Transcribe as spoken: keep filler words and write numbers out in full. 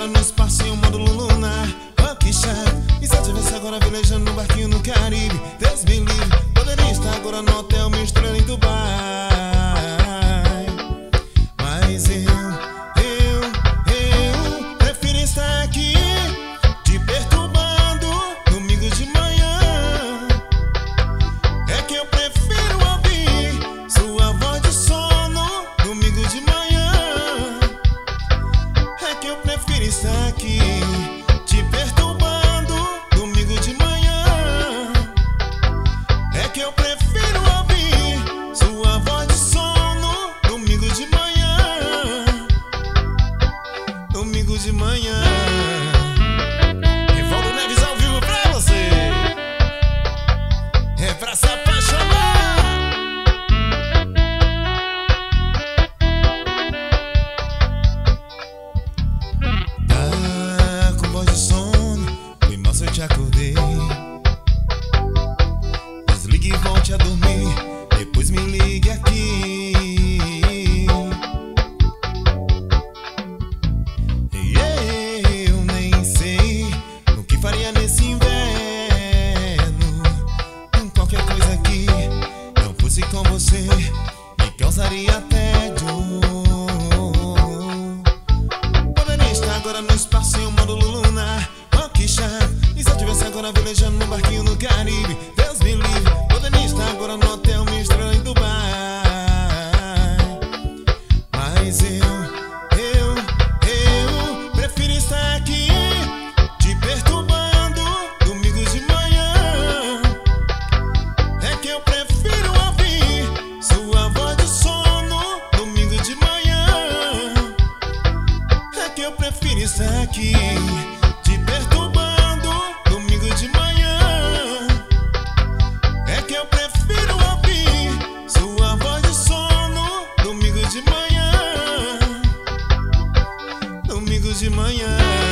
agora no espaço em um módulo lunar. Oh, que chato. E se eu tivesse agora velejando num barquinho no Caribe? Deus me livre, poderia estar agora no hotel me estrela em Dubai. Mas eu, eu, eu prefiro estar aqui te perturbando domingo de manhã. É que eu prefiro ouvir sua voz de sono domingo de manhã. É que eu prefiro estar aqui te perturbando domingo de manhã. É que eu prefiro ouvir sua voz de sono domingo de manhã. Domingo de manhã. Evaldo Neves ao vivo pra você. É pra se apaixonar. Tá com voz de sono, foi mal se eu te acordei. Desligue e volte a dormir, depois me ligue aqui. E eu nem sei o que faria nesse inverno. Qualquer coisa que não fosse com você me causaria tédio. Poderia estar agora no espaço em um módulo lunar. Oh, que chato. E se eu tivesse agora velejando num barquinho no Caribe? Deus me livre, poderia estar agora no hotel me estrela em Dubai. Mas eu, eu, eu prefiro estar aqui te perturbando domingo de manhã. É que eu prefiro ouvir sua voz de sono domingo de manhã. É que eu prefiro estar aqui te perturbando domingo de manhã. É que eu prefiro ouvir sua voz de sono domingo de manhã. Domingo de manhã.